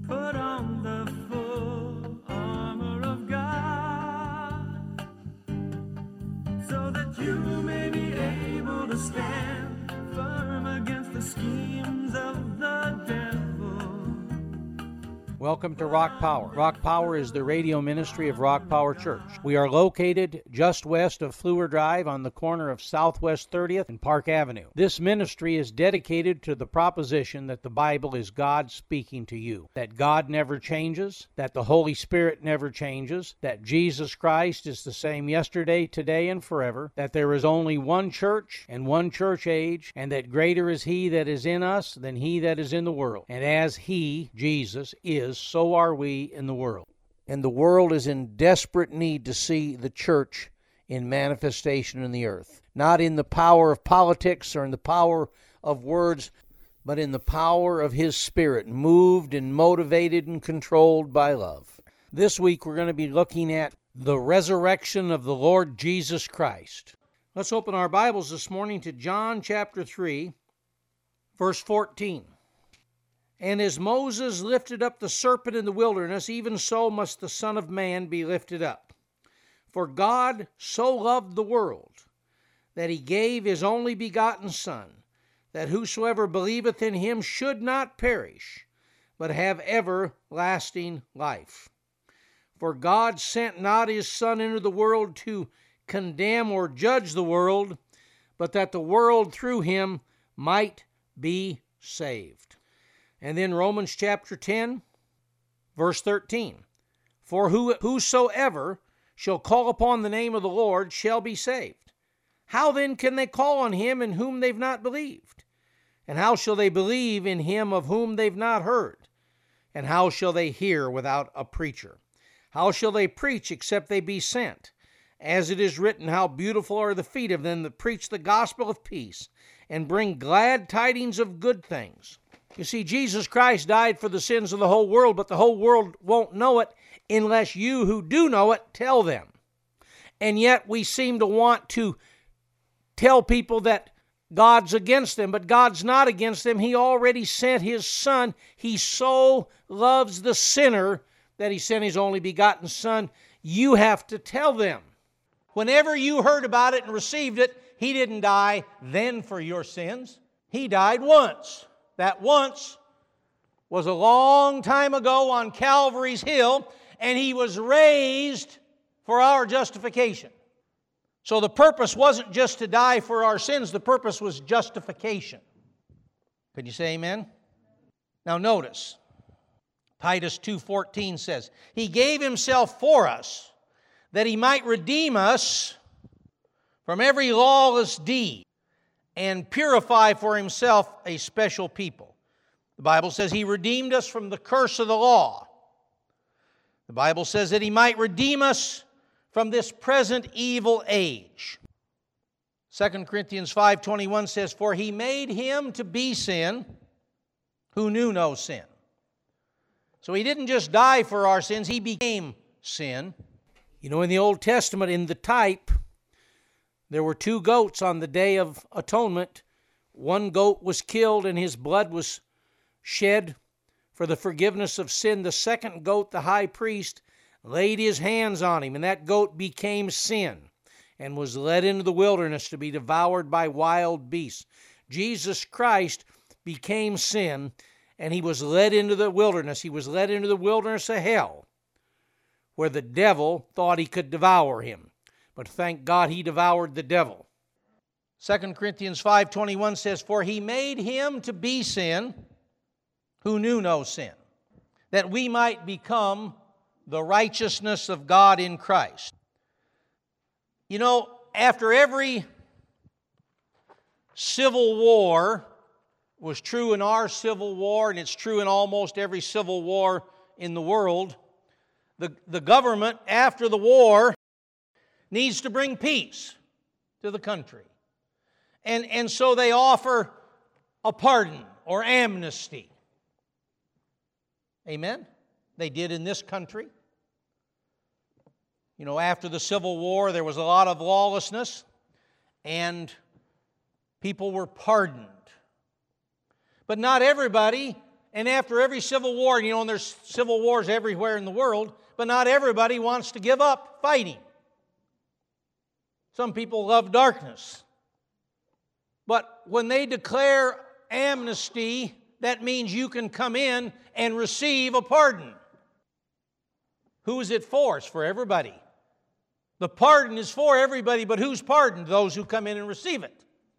Put on the full armor of God, so that you may be able to stand firm against the schemes of the devil. Welcome to Rock Power. Rock Power is the radio ministry of Rock Power Church. We are located just west of Fleur Drive on the corner of Southwest 30th and Park Avenue. This ministry is dedicated to the proposition that the Bible is God speaking to you, that God never changes, that the Holy Spirit never changes, that Jesus Christ is the same yesterday, today, and forever, that there is only one church and one church age, and that greater is He that is in us than he that is in the world. And as He, Jesus, is, so are we in the world. And the world is in desperate need to see the church in manifestation in the earth. Not in the power of politics or in the power of words, but in the power of His Spirit, moved and motivated and controlled by love. This week we're going to be looking at the resurrection of the Lord Jesus Christ. Let's open our Bibles this morning to John chapter 3, verse 14. And as Moses lifted up the serpent in the wilderness, even so must the Son of Man be lifted up. For God so loved the world, that He gave His only begotten Son, that whosoever believeth in Him should not perish, but have everlasting life. For God sent not His Son into the world to condemn or judge the world, but that the world through Him might be saved. And then Romans chapter 10, verse 13. For whosoever shall call upon the name of the Lord shall be saved. How then can they call on Him in whom they've not believed? And how shall they believe in Him of whom they've not heard? And how shall they hear without a preacher? How shall they preach except they be sent? As it is written, how beautiful are the feet of them that preach the gospel of peace, and bring glad tidings of good things. You see, Jesus Christ died for the sins of the whole world, but the whole world won't know it unless you who do know it tell them. And yet we seem to want to tell people that God's against them, but God's not against them. He already sent His Son. He so loves the sinner that He sent His only begotten Son. You have to tell them. Whenever you heard about it and received it, He didn't die then for your sins. He died once. That once was a long time ago on Calvary's Hill, and He was raised for our justification. So the purpose wasn't just to die for our sins, the purpose was justification. Could you say amen? Now notice, Titus 2:14 says, He gave Himself for us, that He might redeem us from every lawless deed, and purify for Himself a special people. The Bible says He redeemed us from the curse of the law. The Bible says that He might redeem us from this present evil age. 2 Corinthians 5:21 says, For He made Him to be sin who knew no sin. So He didn't just die for our sins, He became sin. You know, in the Old Testament, in the type, there were two goats on the Day of Atonement. One goat was killed and his blood was shed for the forgiveness of sin. The second goat, the high priest, laid his hands on him, and that goat became sin and was led into the wilderness to be devoured by wild beasts. Jesus Christ became sin, and He was led into the wilderness. He was led into the wilderness of hell, where the devil thought he could devour Him. But thank God He devoured the devil. 2 Corinthians 5:21 says, For He made Him to be sin who knew no sin, that we might become the righteousness of God in Christ. You know, after every civil war was true in our civil war, and it's true in almost every civil war in the world, the government after the war needs to bring peace to the country. And so they offer a pardon or amnesty. Amen? They did in this country. You know, after the Civil War, there was a lot of lawlessness, and people were pardoned. But not everybody And after every civil war, and there's civil wars everywhere in the world, but not everybody wants to give up fighting. Some people love darkness. But when they declare amnesty, that means you can come in and receive a pardon. Who is it for? It's for everybody. The pardon is for everybody, but who's pardoned? Those who come in and receive it.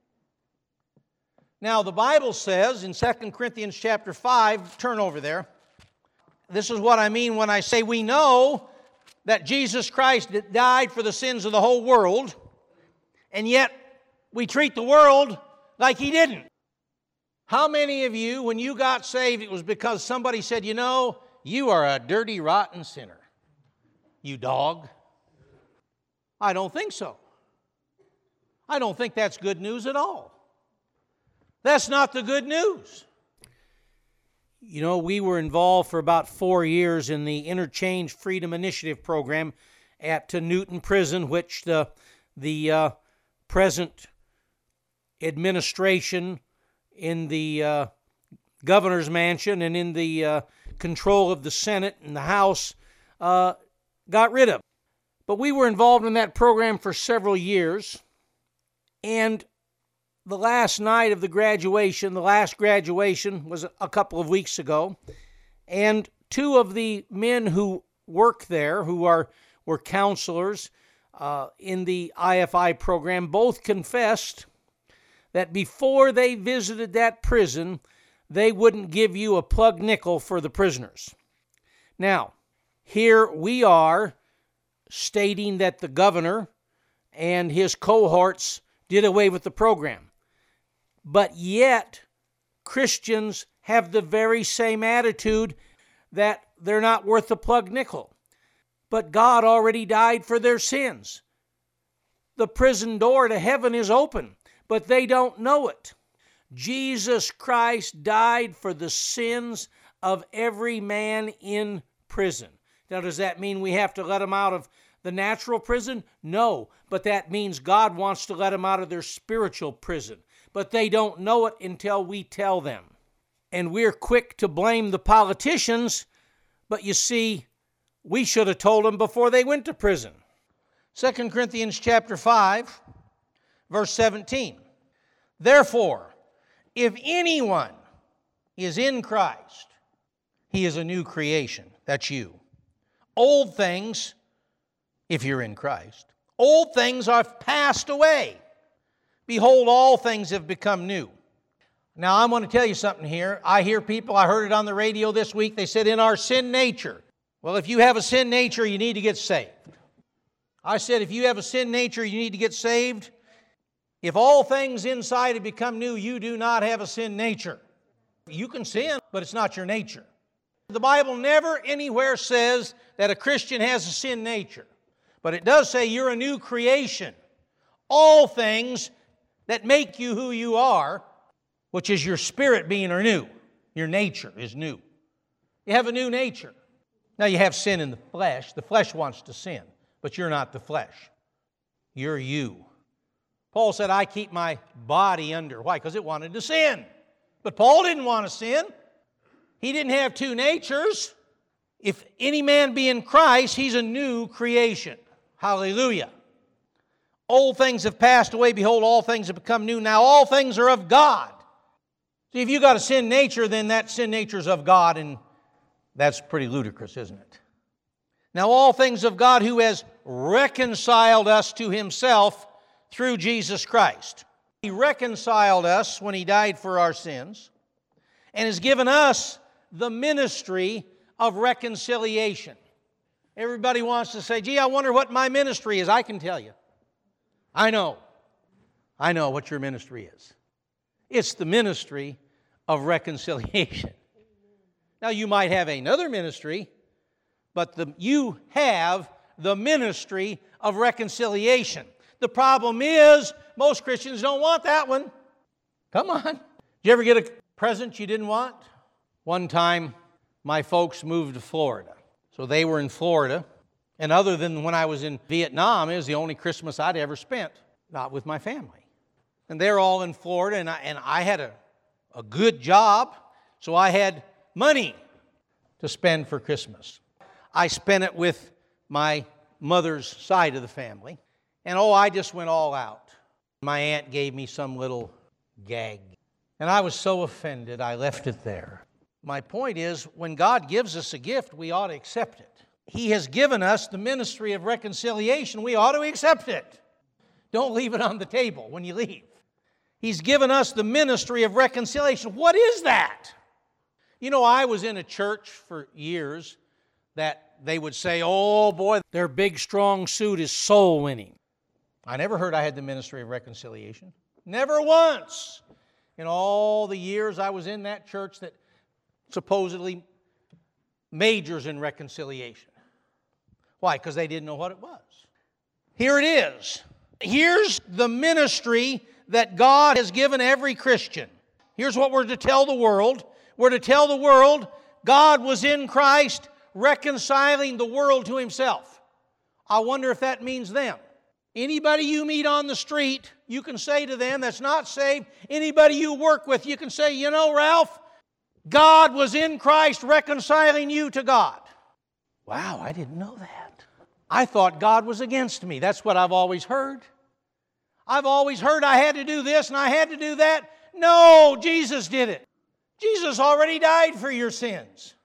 Now, the Bible says in 2 Corinthians chapter 5, turn over there. This is what I mean when I say we know that Jesus Christ died for the sins of the whole world, and yet we treat the world like He didn't. How many of you, when you got saved, it was because somebody said, you are a dirty, rotten sinner, you dog? I don't think so. I don't think that's good news at all. That's not the good news. We were involved for about 4 years in the Interchange Freedom Initiative program at Newton Prison, which the present administration in the governor's mansion and in the control of the Senate and the House got rid of. But we were involved in that program for several years, and the last night of the last graduation was a couple of weeks ago, and two of the men who work there, who were counselors in the IFI program, both confessed that before they visited that prison, they wouldn't give you a plug nickel for the prisoners. Now, here we are stating that the governor and his cohorts did away with the program. But yet, Christians have the very same attitude that they're not worth a plug nickel. But God already died for their sins. The prison door to heaven is open, but they don't know it. Jesus Christ died for the sins of every man in prison. Now, does that mean we have to let them out of the natural prison? No, but that means God wants to let them out of their spiritual prison. But they don't know it until we tell them. And we're quick to blame the politicians, but you see, we should have told them before they went to prison. 2 Corinthians chapter 5, verse 17. Therefore, if anyone is in Christ, he is a new creation. That's you. Old things, if you're in Christ, old things have passed away. Behold, all things have become new. Now, I'm going to tell you something here. I hear people, I heard it on the radio this week, they said, in our sin nature. Well, if you have a sin nature, you need to get saved. I said, if you have a sin nature, you need to get saved. If all things inside have become new, you do not have a sin nature. You can sin, but it's not your nature. The Bible never anywhere says that a Christian has a sin nature. But it does say you're a new creation. All things that make you who you are, which is your spirit being, are new. Your nature is new. You have a new nature. Now you have sin in the flesh. The flesh wants to sin, but you're not the flesh. You're you. Paul said, I keep my body under. Why? Because it wanted to sin. But Paul didn't want to sin. He didn't have two natures. If any man be in Christ, he's a new creation. Hallelujah. Old things have passed away. Behold, all things have become new. Now all things are of God. See, if you got a sin nature, then that sin nature is of God, and that's pretty ludicrous, isn't it? Now all things of God, who has reconciled us to Himself through Jesus Christ. He reconciled us when He died for our sins, and has given us the ministry of reconciliation. Everybody wants to say, gee, I wonder what my ministry is. I can tell you. I know what your ministry is. It's the ministry of reconciliation. Now, you might have another ministry, but you have the ministry of reconciliation. The problem is, most Christians don't want that one. Come on. Did you ever get a present you didn't want? One time, my folks moved to Florida. So they were in Florida. And other than when I was in Vietnam, it was the only Christmas I'd ever spent, not with my family. And they're all in Florida, and I had a good job. So I had money to spend for Christmas. I spent it with my mother's side of the family. And I just went all out. My aunt gave me some little gag. And I was so offended, I left it there. My point is, when God gives us a gift, we ought to accept it. He has given us the ministry of reconciliation. We ought to accept it. Don't leave it on the table when you leave. He's given us the ministry of reconciliation. What is that? You know, I was in a church for years that they would say, oh boy, their big strong suit is soul winning. I never heard I had the ministry of reconciliation. Never once in all the years I was in that church that supposedly majors in reconciliation. Why? Because they didn't know what it was. Here it is. Here's the ministry that God has given every Christian. Here's what we're to tell the world. We're to tell the world God was in Christ reconciling the world to Himself. I wonder if that means them. Anybody you meet on the street, you can say to them that's not saved. Anybody you work with, you can say, you know, Ralph, God was in Christ reconciling you to God. Wow, I didn't know that. I thought God was against me. That's what I've always heard. I've always heard I had to do this and I had to do that. No, Jesus did it. Jesus already died for your sins.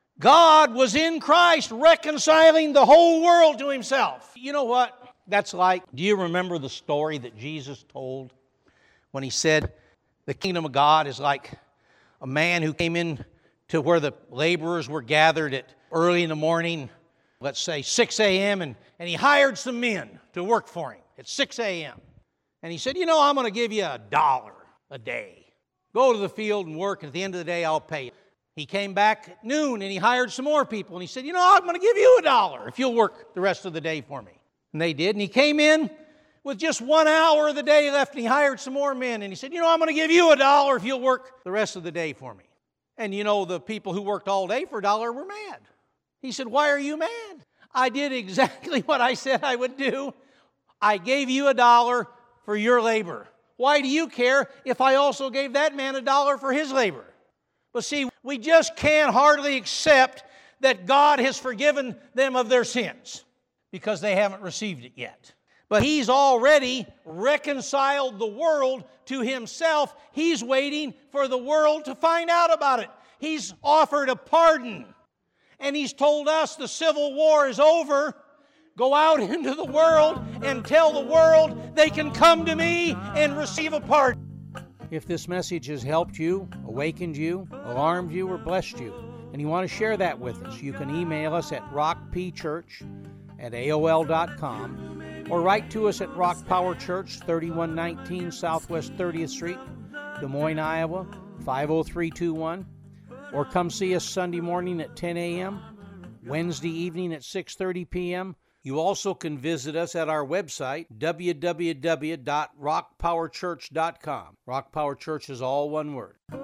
God was in Christ reconciling the whole world to Himself. You know what that's like? Do you remember the story that Jesus told when He said the kingdom of God is like a man who came in to where the laborers were gathered at early in the morning, let's say 6 a.m., and he hired some men to work for him at 6 a.m. And he said, you know, I'm going to give you $1 a day. Go to the field and work, and at the end of the day, I'll pay you. He came back at noon, and he hired some more people, and he said, you know, I'm going to give you $1 if you'll work the rest of the day for me. And they did, and he came in with just 1 hour of the day left, and he hired some more men, and he said, you know, I'm going to give you $1 if you'll work the rest of the day for me. And you know, the people who worked all day for $1 were mad. He said, why are you mad? I did exactly what I said I would do. I gave you $1 for your labor. Why do you care if I also gave that man $1 for his labor? But see, we just can't hardly accept that God has forgiven them of their sins because they haven't received it yet. But He's already reconciled the world to Himself. He's waiting for the world to find out about it. He's offered a pardon. And He's told us the civil war is over. Go out into the world and tell the world they can come to me and receive a pardon. If this message has helped you, awakened you, alarmed you, or blessed you, and you want to share that with us, you can email us at rockpchurch@aol.com or write to us at Rock Power Church, 3119 Southwest 30th Street, Des Moines, Iowa, 50321, or come see us Sunday morning at 10 a.m., Wednesday evening at 6:30 p.m., You also can visit us at our website, www.rockpowerchurch.com. Rock Power Church is all one word.